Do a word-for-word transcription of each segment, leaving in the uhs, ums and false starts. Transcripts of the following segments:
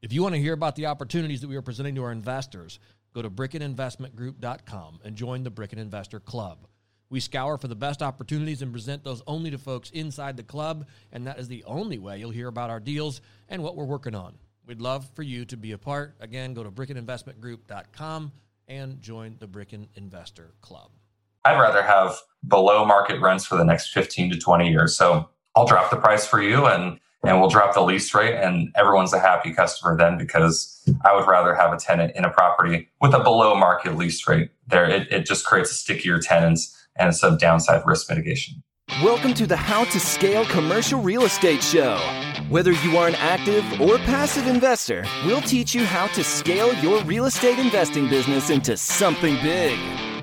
If you want to hear about the opportunities that we are presenting to our investors, go to Bricken Investment Group dot com and join the Bricken Investor Club. We scour for the best opportunities and present those only to folks inside the club, and that is the only way you'll hear about our deals and what we're working on. We'd love for you to be a part. Again, go to Bricken Investment Group dot com and join the Bricken Investor Club. I'd rather have below market rents for the next fifteen to twenty years. So I'll drop the price for you and and we'll drop the lease rate, and everyone's a happy customer then, because I would rather have a tenant in a property with a below market lease rate. There, it, it just creates stickier tenants and some downside risk mitigation. Welcome to the How to Scale Commercial Real Estate Show. Whether you are an active or passive investor, we'll teach you how to scale your real estate investing business into something big.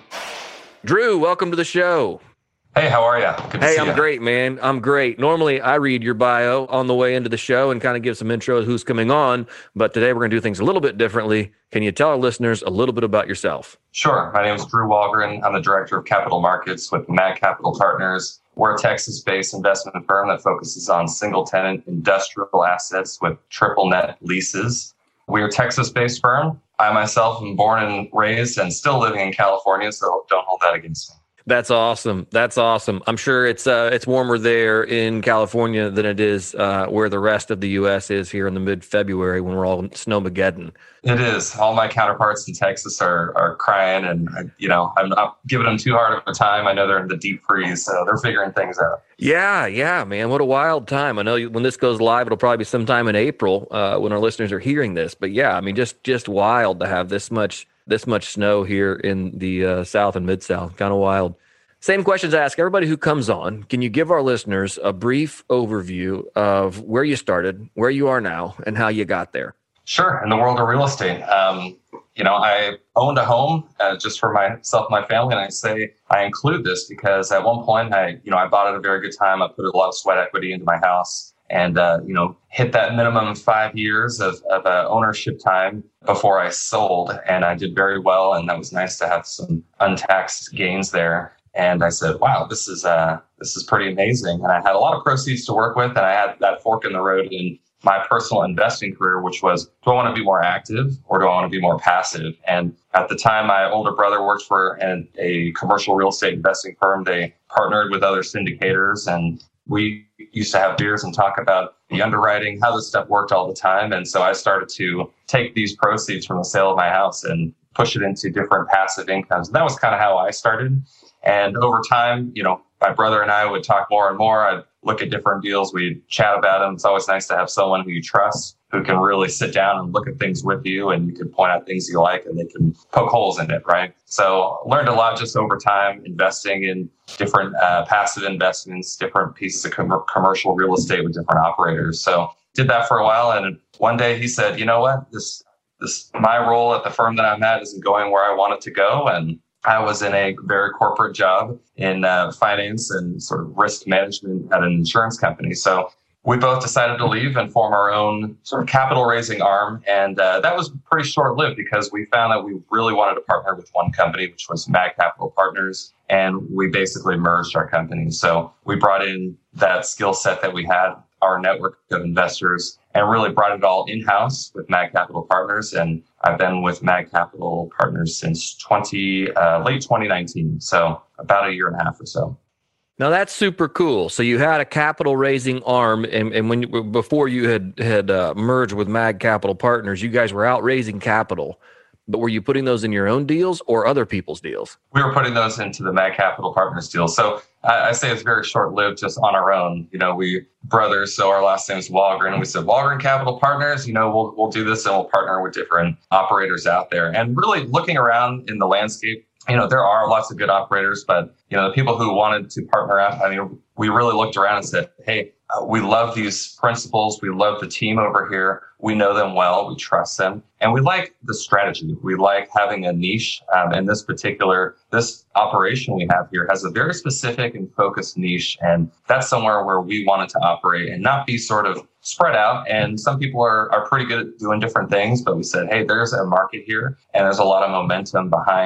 Drew, welcome to the show. Hey, how are you? Good to hey, see I'm you. great, man. I'm great. Normally, I read your bio on the way into the show and kind of give some intro of who's coming on, but today we're going to do things a little bit differently. Can you tell our listeners a little bit about yourself? Sure. My name is Drew Walgren. I'm the Director of Capital Markets with MAG Capital Partners. We're a Texas-based investment firm that focuses on single-tenant industrial assets with triple-net leases. We're a Texas-based firm. I myself am born and raised and still living in California, so don't hold that against me. That's awesome. That's awesome. I'm sure it's uh, it's warmer there in California than it is uh, where the rest of the U S is here in the mid-February when we're all snowmageddon. It is. All my counterparts in Texas are are crying, and you know, I'm not giving them too hard of a time. I know they're in the deep freeze, so they're figuring things out. Yeah, yeah, man. What a wild time. I know you, when this goes live, it'll probably be sometime in April uh, when our listeners are hearing this. But yeah, I mean, just just wild to have this much this much snow here in the uh, South and Mid-South. Kind of wild. Same questions I ask everybody who comes on. Can you give our listeners a brief overview of where you started, where you are now, and how you got there? Sure. In the world of real estate, um, you know, I owned a home uh, just for myself and my family. And I say I include this because at one point, I, you know, I bought at a very good time. I put a lot of sweat equity into my house and, uh, you know, hit that minimum five years of, of uh, ownership time before I sold. And I did very well. And that was nice to have some untaxed gains there. And I said, wow, this is uh, this is pretty amazing. And I had a lot of proceeds to work with. And I had that fork in the road in my personal investing career, which was, do I want to be more active or do I want to be more passive? And at the time, my older brother worked for an, a commercial real estate investing firm. They partnered with other syndicators, and we used to have beers and talk about the underwriting, how this stuff worked all the time. And so I started to take these proceeds from the sale of my house and push it into different passive incomes. And that was kind of how I started. And over time, you know, my brother and I would talk more and more. I'd look at different deals. We'd chat about them. It's always nice to have someone who you trust, who can really sit down and look at things with you, and you can point out things you like and they can poke holes in it, right? So learned a lot just over time, investing in different uh, passive investments, different pieces of com- commercial real estate with different operators. So did that for a while. And one day he said, you know what, this, this, my role at the firm that I'm at isn't going where I want it to go. And I was in a very corporate job in uh, finance and sort of risk management at an insurance company. So we both decided to leave and form our own sort of capital raising arm. And uh, that was pretty short lived because we found that we really wanted to partner with one company, which was MAG Capital Partners. And we basically merged our companies. So we brought in that skill set that we had, our network of investors, and really brought it all in-house with MAG Capital Partners. And I've been with MAG Capital Partners since twenty uh, late twenty nineteen, so about a year and a half or so. Now that's super cool. So you had a capital raising arm, and, and when you, before you had had uh, merged with MAG Capital Partners, you guys were out raising capital. But were you putting those in your own deals or other people's deals? We were putting those into the MAG Capital Partners deal. So I, I say it's very short-lived just on our own. You know, we brothers, so our last name is Walgren. We said, Walgren Capital Partners, you know, we'll we'll do this and we'll partner with different operators out there. And really looking around in the landscape, you know, there are lots of good operators, but, you know, the people who wanted to partner out, I mean, we really looked around and said, hey, uh, we love these principals. We love the team over here. We know them well. We trust them. And we like the strategy. We like having a niche. Um, and this particular, this operation we have here has a very specific and focused niche. And that's somewhere where we wanted to operate and not be sort of spread out. And some people are, are pretty good at doing different things. But we said, hey, there's a market here and there's a lot of momentum behind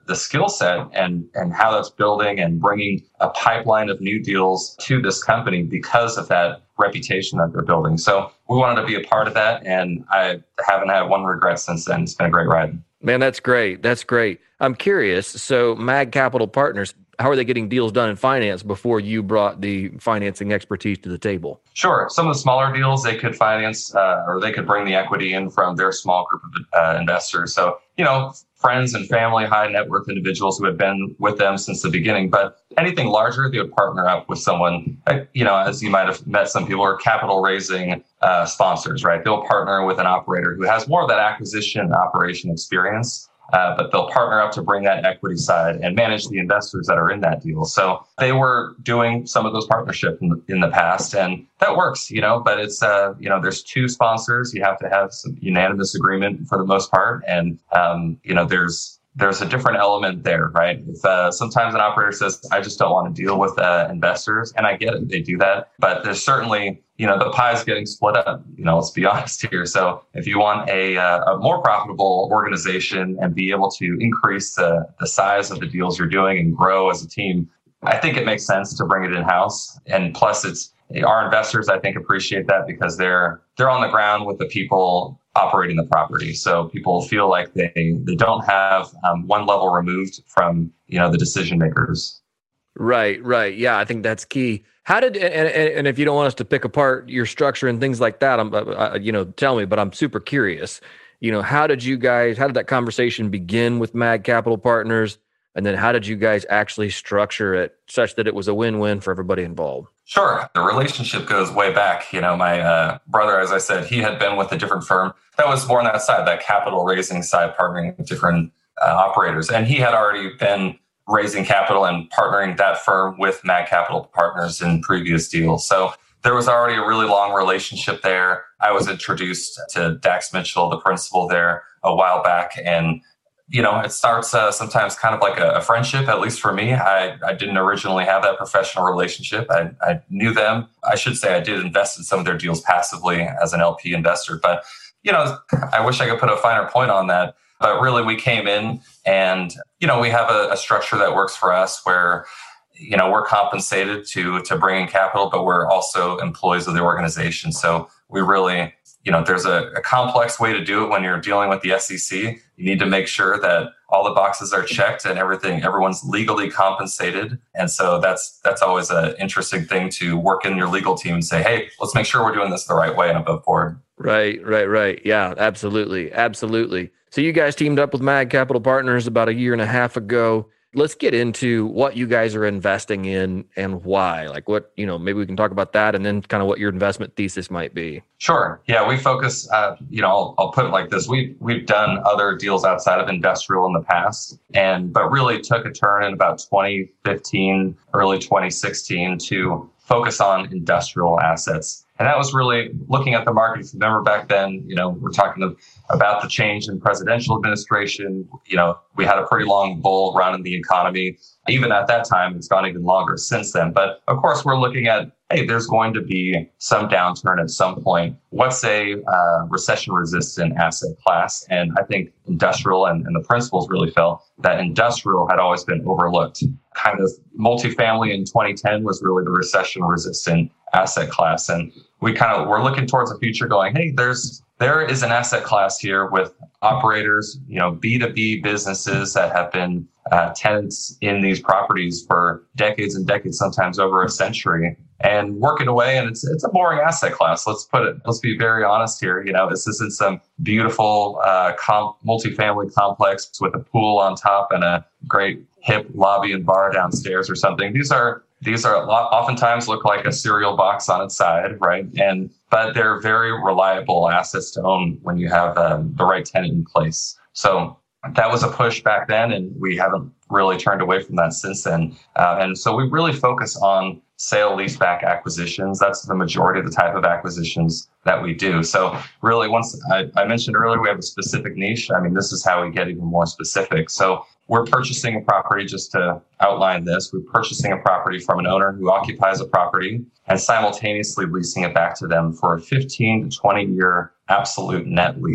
the skill set and, and how that's building and bringing a pipeline of new deals to this company because of that reputation that they're building. So we wanted to be a part of that. And I haven't had one regret since then. It's been a great ride. Man, that's great. That's great. I'm curious. So Mag Capital Partners, how are they getting deals done in finance before you brought the financing expertise to the table? Sure. Some of the smaller deals they could finance uh, or they could bring the equity in from their small group of uh, investors. So, you know, friends and family, high net worth individuals who had been with them since the beginning. But anything larger, they would partner up with someone, you know, as you might have met some people, are capital raising uh, sponsors, right? They'll partner with an operator who has more of that acquisition and operation experience. Uh, but they'll partner up to bring that equity side and manage the investors that are in that deal. So they were doing some of those partnerships in, in the past, and that works, you know, but it's, uh, you know, there's two sponsors. You have to have some unanimous agreement for the most part. And, um, you know, there's, there's a different element there, right? If, uh, sometimes an operator says, I just don't want to deal with uh, investors, and I get it, they do that, but there's certainly, you know, the pie is getting split up, you know, let's be honest here. So if you want a, uh, a more profitable organization and be able to increase the, the size of the deals you're doing and grow as a team, I think it makes sense to bring it in-house. And plus it's, our investors, I think, appreciate that because they're, they're on the ground with the people operating the property. So people feel like they, they don't have um, one level removed from, you know, the decision makers. Right, right. Yeah, I think that's key. How did, and, and if you don't want us to pick apart your structure and things like that, I'm, uh, you know, tell me, but I'm super curious, you know, how did you guys, how did that conversation begin with Mag Capital Partners? And then how did you guys actually structure it such that it was a win-win for everybody involved? Sure. The relationship goes way back. You know, my uh, brother, as I said, he had been with a different firm that was more on that side, that capital raising side, partnering with different uh, operators. And he had already been raising capital and partnering that firm with Mag Capital Partners in previous deals. So there was already a really long relationship there. I was introduced to Dax Mitchell, the principal there, a while back. And, you know, it starts uh, sometimes kind of like a, a friendship, at least for me. I, I didn't originally have that professional relationship. I, I knew them. I should say I did invest in some of their deals passively as an L P investor. But, you know, I wish I could put a finer point on that. But really, we came in and, you know, we have a, a structure that works for us where, you know, we're compensated to to bring in capital, but we're also employees of the organization. So we really, you know, there's a, a complex way to do it when you're dealing with the S E C. You need to make sure that all the boxes are checked and everything, everyone's legally compensated. And so that's that's always an interesting thing to work in your legal team and say, hey, let's make sure we're doing this the right way and above board. Right, right, right. Yeah, absolutely. Absolutely. So you guys teamed up with Mag Capital Partners about a year and a half ago. Let's get into what you guys are investing in and why. Like what, you know, maybe we can talk about that and then kind of what your investment thesis might be. Sure. Yeah, we focus, uh, you know, I'll, I'll put it like this. We've, we've done other deals outside of industrial in the past, and but really took a turn in about twenty fifteen, early twenty sixteen to focus on industrial assets. And that was really looking at the market. If you remember back then, you know, we're talking about the change in presidential administration. You know, we had a pretty long bull run in the economy. Even at that time, it's gone even longer since then. But of course, we're looking at, hey, there's going to be some downturn at some point. What's a uh, recession-resistant asset class? And I think industrial and, and the principals really felt that industrial had always been overlooked. Kind of multifamily in twenty ten was really the recession-resistant asset class. And we kind of we're looking towards the future going, hey, there's there is an asset class here with operators, you know, B two B businesses that have been uh, tenants in these properties for decades and decades, sometimes over a century, and working away. And it's it's a boring asset class. Let's put it. Let's be very honest here. You know, this isn't some beautiful uh, comp, multifamily complex with a pool on top and a great hip lobby and bar downstairs or something. These are These are a lot, oftentimes look like a cereal box on its side, right? And but they're very reliable assets to own when you have um, the right tenant in place. So that was a push back then, and we haven't really turned away from that since then. Uh, and so we really focus on sale leaseback acquisitions. That's the majority of the type of acquisitions that we do. So really, once I, I mentioned earlier, we have a specific niche. I mean, this is how we get even more specific. So we're purchasing a property, just to outline this, we're purchasing a property from an owner who occupies a property and simultaneously leasing it back to them for a fifteen to twenty year absolute net lease.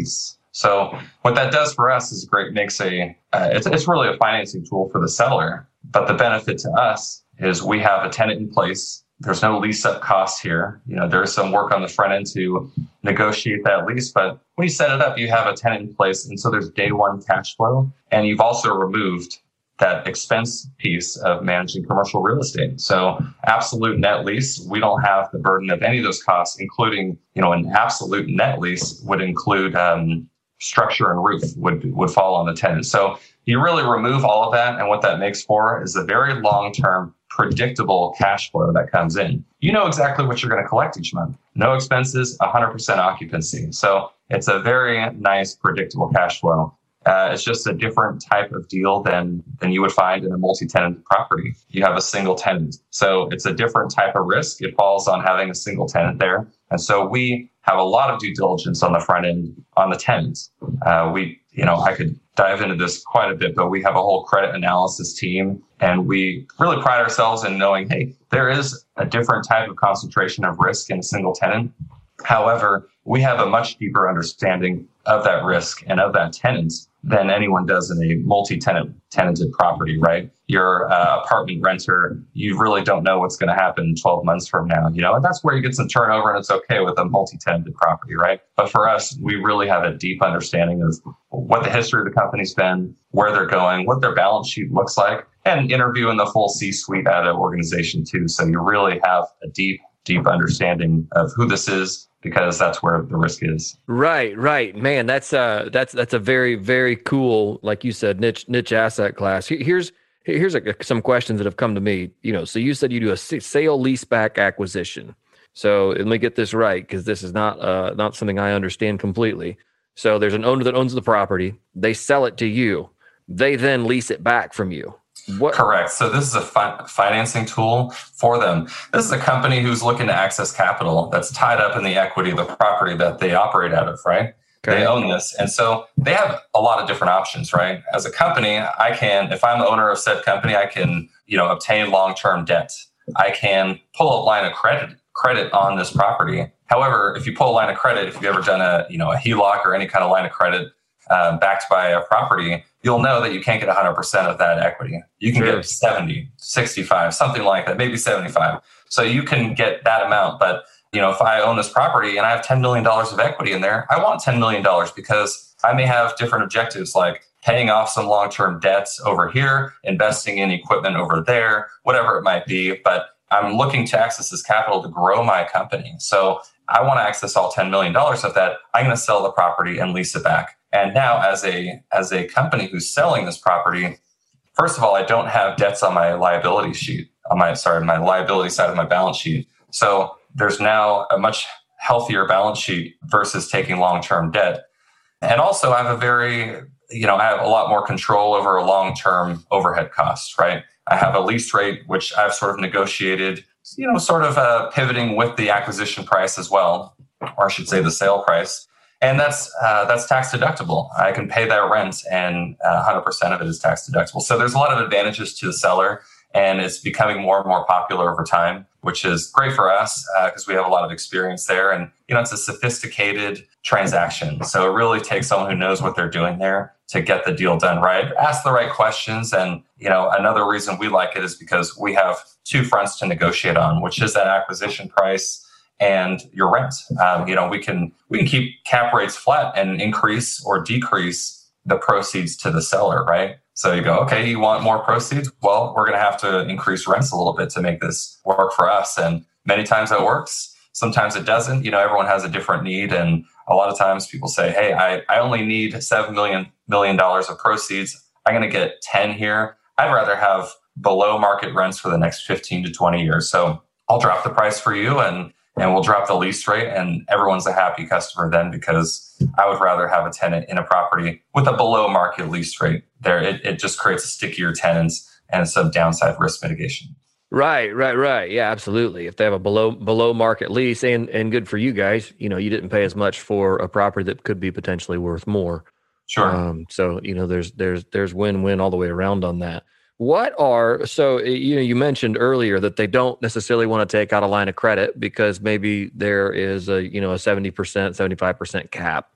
So what that does for us is great, makes a, uh, it's, it's really a financing tool for the seller. But the benefit to us is we have a tenant in place. There's no lease up costs here. You know, there's some work on the front end to negotiate that lease, but when you set it up, you have a tenant in place. And so there's day one cash flow. And you've also removed that expense piece of managing commercial real estate. So absolute net lease, we don't have the burden of any of those costs, including, you know, an absolute net lease would include um, structure and roof would, would fall on the tenant. So you really remove all of that. And what that makes for is a very long-term predictable cash flow that comes in. You know exactly what you're going to collect each month. No expenses, one hundred percent occupancy. So it's a very nice, predictable cash flow. Uh, it's just a different type of deal than, than you would find in a multi-tenant property. You have a single tenant. So it's a different type of risk. It falls on having a single tenant there. And so we have a lot of due diligence on the front end on the tenants. Uh, we, you know, I could dive into this quite a bit, but we have a whole credit analysis team, and we really pride ourselves in knowing, hey, there is a different type of concentration of risk in a single tenant. However, we have a much deeper understanding of that risk and of that tenant than anyone does in a multi-tenant tenanted property, right? You're an apartment renter. You really don't know what's going to happen twelve months from now, you know, and that's where you get some turnover, and it's okay with a multi-tenanted property, right? But for us, we really have a deep understanding of what the history of the company's been, where they're going, what their balance sheet looks like, and interviewing the full C-suite at an organization too. So you really have a deep, deep understanding of who this is, because that's where the risk is. Right, right, man. That's uh, that's that's a very, very cool, like you said, niche niche asset class. Here's here's a, some questions that have come to me. You know, so you said you do a sale leaseback acquisition. So let me get this right, because this is not uh not something I understand completely. So there's an owner that owns the property. They sell it to you. They then lease it back from you. What? Correct. So this is a fi- financing tool for them. This is a company who's looking to access capital that's tied up in the equity of the property that they operate out of, right? Okay. They own this. And so they have a lot of different options, right? As a company, I can, if I'm the owner of said company, I can, you know, obtain long-term debt. I can pull a line of credit credit on this property. However, if you pull a line of credit, if you've ever done a, you know, a H E L O C or any kind of line of credit uh, backed by a property, you'll know that you can't get one hundred percent of that equity. You can sure. get seventy, sixty-five, something like that, maybe seventy-five. So you can get that amount. But, you know, if I own this property and I have ten million dollars of equity in there, I want ten million dollars because I may have different objectives like paying off some long-term debts over here, investing in equipment over there, whatever it might be. But I'm looking to access this capital to grow my company. So I want to access all ten million dollars of that. I'm going to sell the property and lease it back. And now as a as a company who's selling this property, first of all, I don't have debts on my liability sheet, on my, sorry, my liability side of my balance sheet. So there's now a much healthier balance sheet versus taking long-term debt. And also I have a very, you know, I have a lot more control over a long-term overhead costs, right? I have a lease rate, which I've sort of negotiated, you know, sort of uh, pivoting with the acquisition price as well, or I should say the sale price. And that's uh, that's tax deductible. I can pay that rent, and uh, one hundred percent of it is tax deductible. So there's a lot of advantages to the seller, and it's becoming more and more popular over time, which is great for us because uh, we have a lot of experience there. And you know, it's a sophisticated transaction, so it really takes someone who knows what they're doing there to get the deal done right, ask the right questions. And you know, another reason we like it is because we have two fronts to negotiate on, which is that acquisition price and your rent. Um, you know, we can we can keep cap rates flat and increase or decrease the proceeds to the seller, right? So you go, okay, you want more proceeds? Well, we're going to have to increase rents a little bit to make this work for us. And many times that works. Sometimes it doesn't. You know, everyone has a different need. And a lot of times people say, hey, I, I only need seven million million dollars of proceeds. I'm going to get ten here. I'd rather have below market rents for the next fifteen to twenty years. So I'll drop the price for you and and we'll drop the lease rate, and everyone's a happy customer then, because I would rather have a tenant in a property with a below market lease rate. There, it, it just creates a stickier tenants and some downside risk mitigation. Right, right, right. Yeah, absolutely. If they have a below below market lease, and and good for you guys, you know, you didn't pay as much for a property that could be potentially worth more. Sure. Um, so you know, there's there's there's win win all the way around on that. What are, so, you know, you mentioned earlier that they don't necessarily want to take out a line of credit because maybe there is a, you know, a seventy percent, seventy-five percent cap.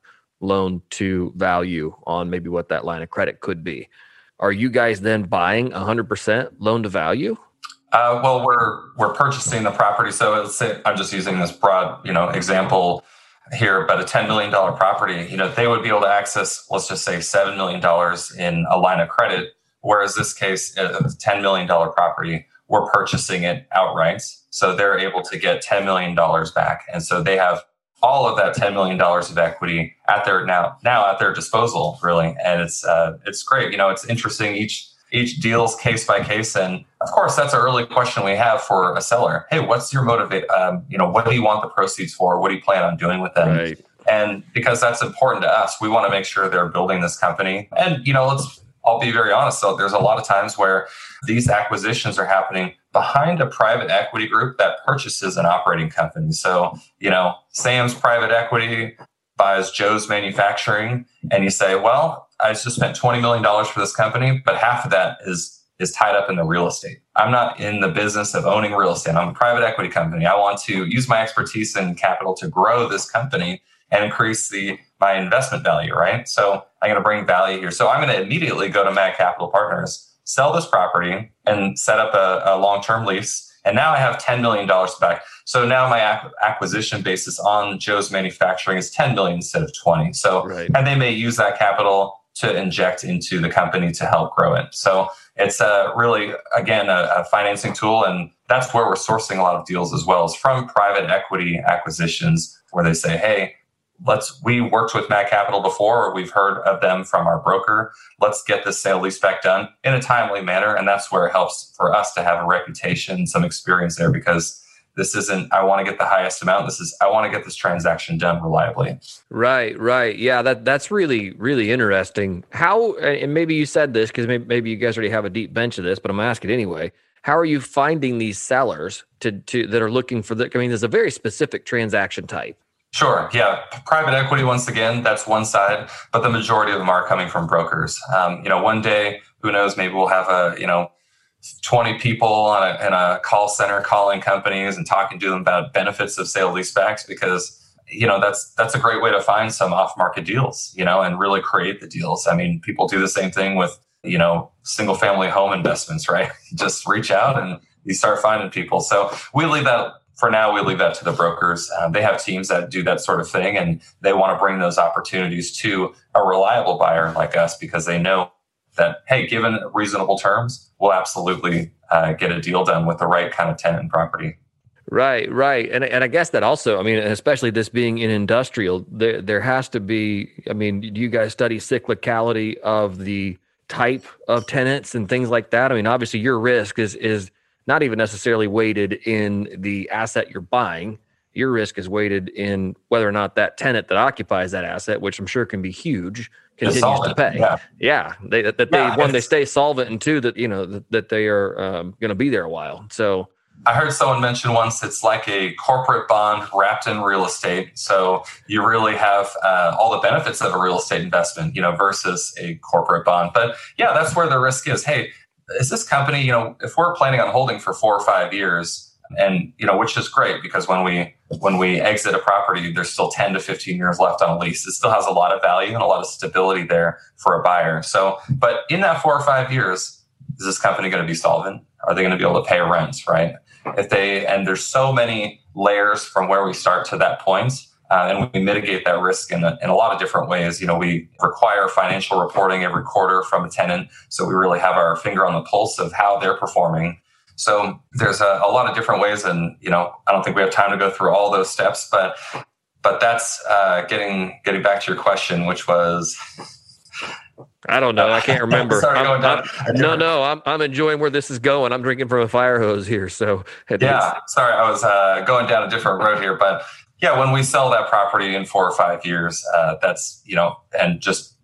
loan to value on maybe what that line of credit could be. Are you guys then buying one hundred percent loan to value? Uh, well, we're we're purchasing the property. So let's say I'm just using this broad, you know, example here, but a ten million dollars property, you know, they would be able to access, let's just say seven million dollars in a line of credit. Whereas this case, a ten million dollars property, we're purchasing it outright. So they're able to get ten million dollars back. And so they have all of that ten million dollars of equity at their now, now at their disposal, really. And it's, uh, it's great. You know, it's interesting. Each, each deal's case by case. And of course, that's an early question we have for a seller. Hey, what's your motivate? Um, you know, what do you want the proceeds for? What do you plan on doing with them? Right. And because that's important to us, we want to make sure they're building this company. And, you know, let's, I'll be very honest. So there's a lot of times where these acquisitions are happening behind a private equity group that purchases an operating company. So, you know, Sam's private equity buys Joe's manufacturing, and you say, well, I just spent twenty million dollars for this company, but half of that is is tied up in the real estate. I'm not in the business of owning real estate. I'm a private equity company. I want to use my expertise and capital to grow this company and increase the my investment value, right? So I'm going to bring value here. So I'm going to immediately go to Mag Capital Partners, sell this property, and set up a, a long-term lease. And now I have ten million dollars back. So now my ac- acquisition basis on Joe's manufacturing is ten million dollars instead of twenty. So, right. And they may use that capital to inject into the company to help grow it. So it's a really, again, a, a financing tool. And that's where we're sourcing a lot of deals as well, is from private equity acquisitions where they say, hey, let's, we worked with Mag Capital before, or we've heard of them from our broker. Let's get this sale leaseback done in a timely manner. And that's where it helps for us to have a reputation, some experience there, because this isn't, I want to get the highest amount. This is, I want to get this transaction done reliably. Right, right. Yeah, that that's really, really interesting. How, and maybe you said this because maybe, maybe you guys already have a deep bench of this, but I'm going to ask it anyway. How are you finding these sellers to, to that are looking for the, I mean, there's a very specific transaction type. Sure. Yeah. Private equity, once again, that's one side, but the majority of them are coming from brokers. Um, you know, one day, who knows, maybe we'll have a, you know, twenty people on a, in a call center calling companies and talking to them about benefits of sale leasebacks, because, you know, that's, that's a great way to find some off market deals, you know, and really create the deals. I mean, people do the same thing with, you know, single family home investments, right? Just reach out and you start finding people. So we leave that. For now, we leave that to the brokers. Um, they have teams that do that sort of thing, and they want to bring those opportunities to a reliable buyer like us, because they know that, hey, given reasonable terms, we'll absolutely uh, get a deal done with the right kind of tenant and property. Right, right. And and I guess that also, I mean, especially this being in industrial, there there has to be, I mean, do you guys study cyclicality of the type of tenants and things like that? I mean, obviously your risk is is not even necessarily weighted in the asset you're buying. Your risk is weighted in whether or not that tenant that occupies that asset, which I'm sure can be huge, continues to pay. Yeah, yeah. They, that they yeah, one, they stay solvent, and two, that you know that, that they are um, going to be there a while. So I heard someone mention once it's like a corporate bond wrapped in real estate. So you really have uh, all the benefits of a real estate investment, you know, versus a corporate bond. But yeah, that's where the risk is. Hey, is this company, you know, if we're planning on holding for four or five years, and, you know, which is great, because when we when we exit a property, there's still ten to fifteen years left on a lease. It still has a lot of value and a lot of stability there for a buyer. So, but in that four or five years, is this company going to be solvent? Are they going to be able to pay rents, right? If they, and there's so many layers from where we start to that point. Uh, and we mitigate that risk in a, in a lot of different ways. You know, we require financial reporting every quarter from a tenant, so we really have our finger on the pulse of how they're performing. So there's a, a lot of different ways, and you know, I don't think we have time to go through all those steps, but but that's uh, getting getting back to your question, which was. I don't know. I can't remember. Sorry, I'm, I'm, no, no. I'm I'm enjoying where this is going. I'm drinking from a fire hose here, so yeah. Sorry, I was uh, going down a different road here, but. Yeah, when we sell that property in four or five years, uh, that's, you know, and just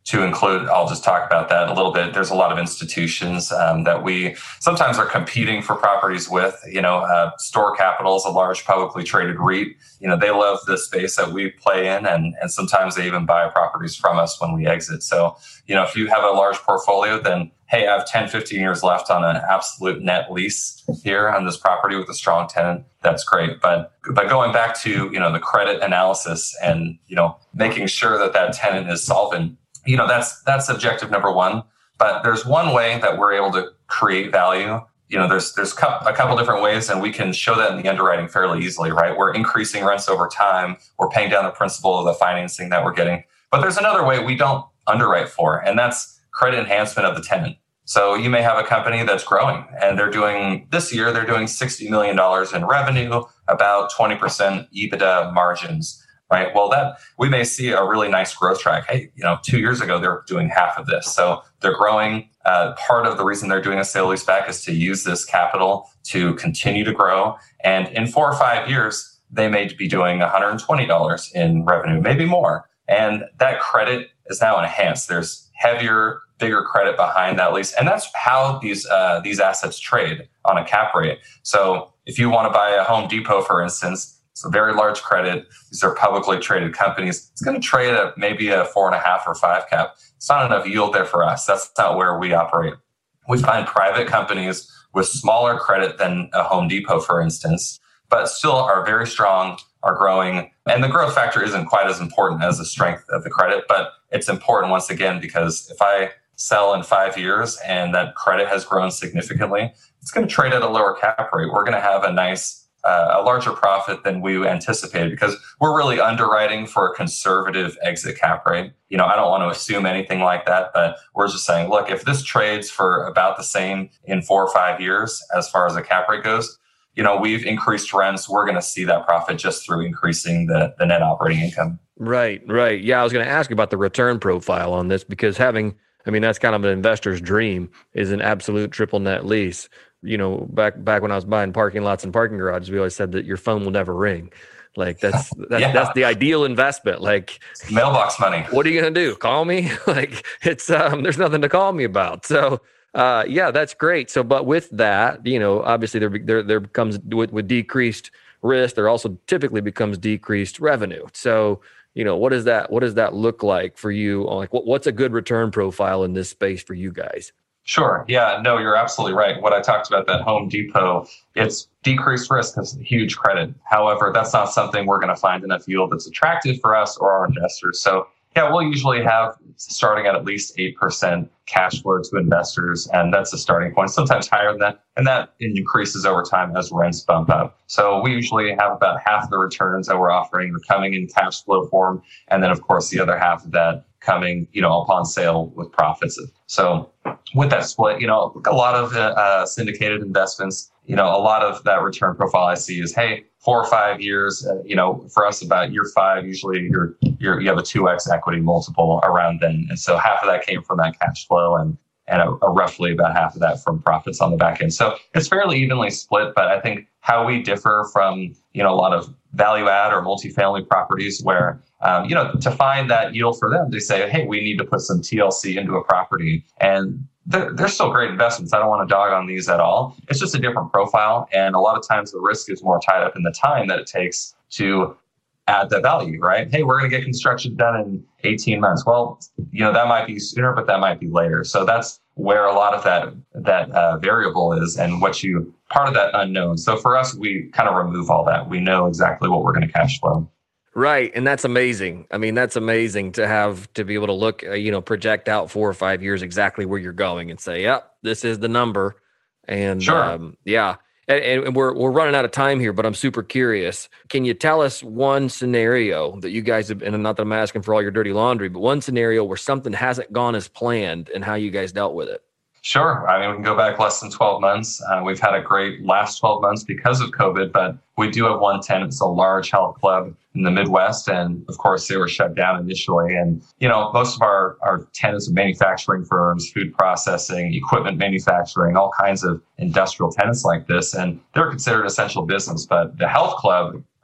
to include, I'll just talk about that a little bit. There's a lot of institutions um, that we sometimes are competing for properties with. You know, uh, Store Capital is a large publicly traded REIT. You know, they love the space that we play in, and, and sometimes they even buy properties from us when we exit. So, you know, if you have a large portfolio, then, hey, I have ten, fifteen years left on an absolute net lease here on this property with a strong tenant. That's great. But, but going back to, you know, the credit analysis and, you know, making sure that that tenant is solvent, you know, that's that's objective number one. But there's one way that we're able to create value. You know, there's there's a couple different ways, and we can show that in the underwriting fairly easily, right? We're increasing rents over time. We're paying down the principal of the financing that we're getting. But there's another way we don't underwrite for, and that's credit enhancement of the tenant. So you may have a company that's growing, and they're doing, this year, they're doing sixty million dollars in revenue, about twenty percent EBITDA margins. Right. Well, that we may see a really nice growth track. Hey, you know, two years ago, they're doing half of this. So they're growing. Uh, part of the reason they're doing a sale leaseback is to use this capital to continue to grow. And in four or five years, they may be doing one hundred twenty dollars in revenue, maybe more. And that credit is now enhanced. There's heavier, bigger credit behind that lease. And that's how these uh, these assets trade on a cap rate. So if you want to buy a Home Depot, for instance, it's a very large credit. These are publicly traded companies. It's going to trade at maybe a four and a half or five cap. It's not enough yield there for us. That's not where we operate. We find private companies with smaller credit than a Home Depot, for instance, but still are very strong, are growing. And the growth factor isn't quite as important as the strength of the credit, but it's important once again, because if I sell in five years and that credit has grown significantly, it's going to trade at a lower cap rate. We're going to have a nice Uh, a larger profit than we anticipated, because we're really underwriting for a conservative exit cap rate. You know, I don't want to assume anything like that, but we're just saying, look, if this trades for about the same in four or five years, as far as the cap rate goes, you know, we've increased rents. We're going to see that profit just through increasing the, the net operating income. Right, right. Yeah, I was going to ask about the return profile on this, because having, I mean, that's kind of an investor's dream, is an absolute triple net lease. You know, back back when I was buying parking lots and parking garages, we always said that your phone will never ring. Like that's that's, yeah. that's the ideal investment. Like mailbox money. What are you gonna do? Call me? Like it's um, there's nothing to call me about. So uh, yeah, that's great. So, but with that, you know, obviously there there there becomes with, with decreased risk, there also typically becomes decreased revenue. So, you know, what does that what does that look like for you? Like, what, what's a good return profile in this space for you guys? Sure. Yeah, no, you're absolutely right. What I talked about, that Home Depot, it's decreased risk because huge credit. However, that's not something we're going to find enough yield that's attractive for us or our investors. So yeah, we'll usually have starting at at least eight percent cash flow to investors. And that's the starting point, sometimes higher than that. And that increases over time as rents bump up. So we usually have about half the returns that we're offering are coming in cash flow form. And then, of course, the other half of that coming, you know, upon sale with profits. So with that split, you know, a lot of uh, syndicated investments, you know, a lot of that return profile I see is, hey, four or five years, uh, you know, for us about year five, usually you're, you're, you have a two X equity multiple around then. And so half of that came from that cash flow, and and a, a roughly about half of that from profits on the back end. So it's fairly evenly split, but I think how we differ from, you know, a lot of value add or multifamily properties where, um, you know, to find that yield for them, they say, hey, we need to put some T L C into a property. And they're, they're still great investments. I don't want to dog on these at all. It's just a different profile. And a lot of times the risk is more tied up in the time that it takes to add the value, right? Hey, we're going to get construction done in eighteen months. Well, you know, that might be sooner, but that might be later. So that's where a lot of that that uh, variable is, and what you part of that unknown. So for us, we kind of remove all that. We know exactly what we're going to cash flow. Right. And that's amazing. I mean, that's amazing to have, to be able to look, uh, you know, project out four or five years exactly where you're going and say, yep, this is the number. And sure. um, yeah. And, and we're we're running out of time here, but I'm super curious. Can you tell us one scenario that you guys have, and not that I'm asking for all your dirty laundry, but one scenario where something hasn't gone as planned and how you guys dealt with it? Sure. I mean, we can go back less than twelve months. Uh, we've had a great last twelve months because of COVID, but we do have one tenant. It's a large health club in the Midwest. And of course, they were shut down initially. And, you know, most of our, our tenants are manufacturing firms, food processing, equipment manufacturing, all kinds of industrial tenants like this. And they're considered essential business. But the health club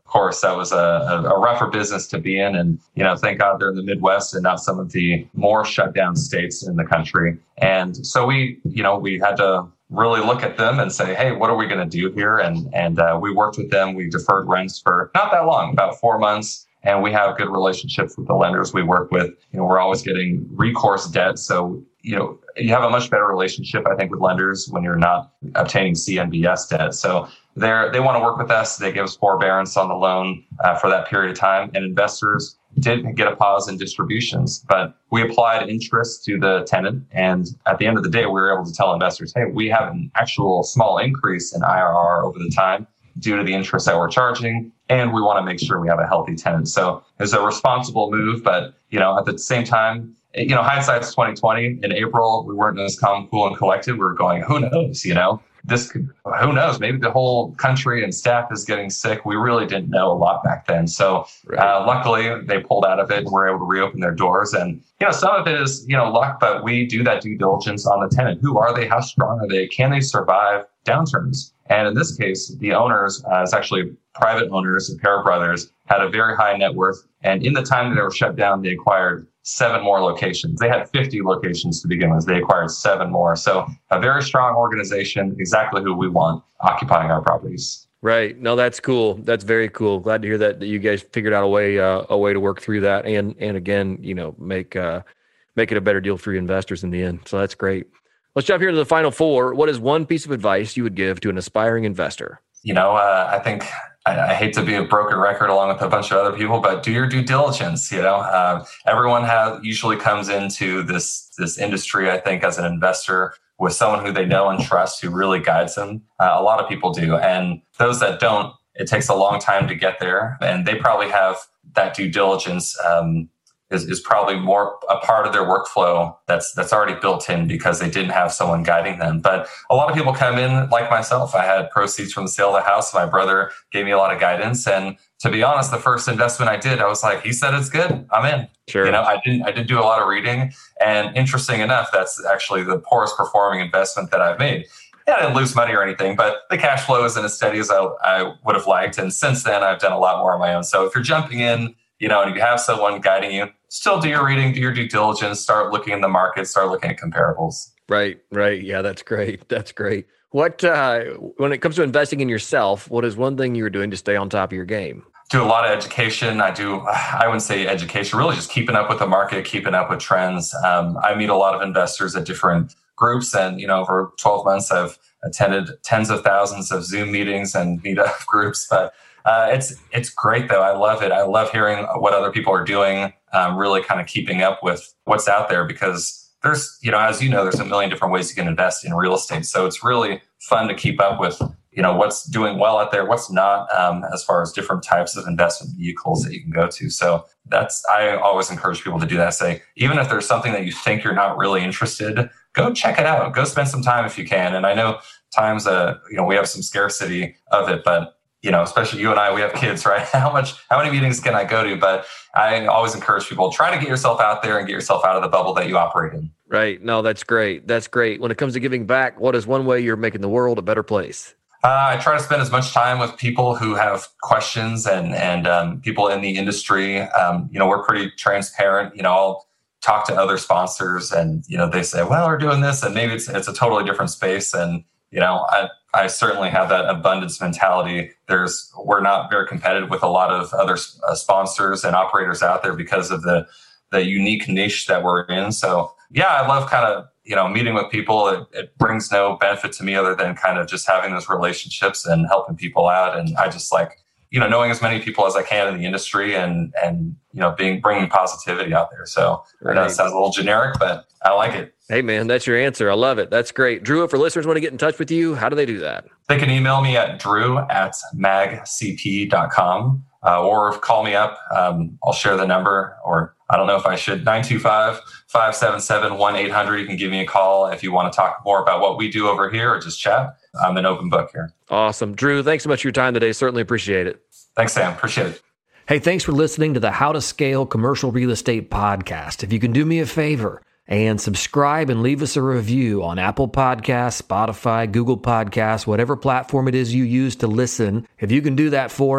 of course, that was a, a, a rougher business to be in. And, you know, thank God they're in the Midwest and not some of the more shut down states in the country. And so we, you know, we had to really look at them and say, hey, what are we going to do here? And, and uh, we worked with them. We deferred rents for not that long, about four months. And we have good relationships with the lenders we work with. You know, we're always getting recourse debt. So, you know, you have a much better relationship, I think, with lenders when you're not obtaining C M B S debt. So they're, they want to work with us. They give us forbearance on the loan uh, for that period of time. And investors did get a pause in distributions, but we applied interest to the tenant. And at the end of the day, we were able to tell investors, hey, we have an actual small increase in I R R over the time due to the interest that we're charging. And we want to make sure we have a healthy tenant. So it's a responsible move, but, you know, at the same time, you know, hindsight's twenty twenty. In April, we weren't as calm, cool, and collected. We were going, who knows, you know, this could, who knows, maybe the whole country and staff is getting sick. We really didn't know a lot back then. So right. uh, luckily they pulled out of it and were able to reopen their doors. And, you know, some of it is, you know, luck, but we do that due diligence on the tenant. Who are they? How strong are they? Can they survive downturns? And in this case, the owners, uh, it's actually private owners, a pair of brothers, had a very high net worth. And in the time that they were shut down, they acquired seven more locations. They had fifty locations to begin with. They acquired seven more. So a very strong organization, exactly who we want occupying our properties. Right. No, that's cool. That's very cool. Glad to hear that, that you guys figured out a way, uh, a way to work through that. And, and again, you know, make, uh, make it a better deal for your investors in the end. So that's great. Let's jump here to the final four. What is one piece of advice you would give to an aspiring investor? You know, uh, I think I, I hate to be a broken record along with a bunch of other people, but do your due diligence. You know, uh, everyone has usually comes into this this industry, I think, as an investor with someone who they know and trust who really guides them. Uh, a lot of people do. And those that don't, it takes a long time to get there. And they probably have that due diligence um Is, is probably more a part of their workflow that's that's already built in because they didn't have someone guiding them. But a lot of people come in like myself. I had proceeds from the sale of the house. My brother gave me a lot of guidance. And to be honest, the first investment I did, I was like, he said it's good, I'm in. Sure. You know, I didn't I didn't do a lot of reading. And interesting enough, that's actually the poorest performing investment that I've made. Yeah, I didn't lose money or anything, but the cash flow isn't as steady as I, I would have liked. And since then, I've done a lot more on my own. So if you're jumping in, you know, and you have someone guiding you, still do your reading, do your due diligence, start looking in the market, start looking at comparables. Right, right. Yeah, that's great. That's great. What, uh, when it comes to investing in yourself, what is one thing you're doing to stay on top of your game? Do a lot of education. I do, I wouldn't say education, really just keeping up with the market, keeping up with trends. Um, I meet a lot of investors at different groups, and, you know, over twelve months, I've attended tens of thousands of Zoom meetings and meetup groups, but Uh, it's it's great, though. I love it. I love hearing what other people are doing, um, really kind of keeping up with what's out there because there's, you know, as you know, there's a million different ways you can invest in real estate. So it's really fun to keep up with, you know, what's doing well out there, what's not, um, as far as different types of investment vehicles that you can go to. So that's, I always encourage people to do that. Say, even if there's something that you think you're not really interested, go check it out. Go spend some time if you can. And I know times, uh, you know, we have some scarcity of it, but you know, especially you and I, we have kids, right? How much, how many meetings can I go to? But I always encourage people, try to get yourself out there and get yourself out of the bubble that you operate in. Right. No, that's great. That's great. When it comes to giving back, what is one way you're making the world a better place? Uh, I try to spend as much time with people who have questions and, and um, people in the industry. Um, you know, we're pretty transparent. You know, I'll talk to other sponsors and, you know, they say, well, we're doing this and maybe it's, it's a totally different space. And, you know, I, I certainly have that abundance mentality. There's, we're not very competitive with a lot of other uh, sponsors and operators out there because of the, the unique niche that we're in. So yeah, I love kind of, you know, meeting with people. It, it brings no benefit to me other than kind of just having those relationships and helping people out. And I just like, you know, knowing as many people as I can in the industry and, and, you know, being, bringing positivity out there. So right. I know it sounds a little generic, but I like it. Hey man, that's your answer. I love it. That's great. Drew, if our listeners want to get in touch with you, how do they do that? They can email me at drew at mag c p dot com uh, or call me up. Um, I'll share the number, or I don't know if I should, nine two five, five seven seven, one eight hundred. You can give me a call if you want to talk more about what we do over here or just chat. I'm an open book here. Awesome. Drew, thanks so much for your time today. Certainly appreciate it. Thanks, Sam. Appreciate it. Hey, thanks for listening to the How to Scale Commercial Real Estate podcast. If you can do me a favor and subscribe and leave us a review on Apple Podcasts, Spotify, Google Podcasts, whatever platform it is you use to listen, if you can do that for us,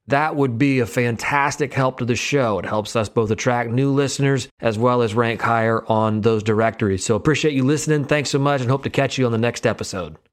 that would be a fantastic help to the show. It helps us both attract new listeners as well as rank higher on those directories. So appreciate you listening. Thanks so much and hope to catch you on the next episode.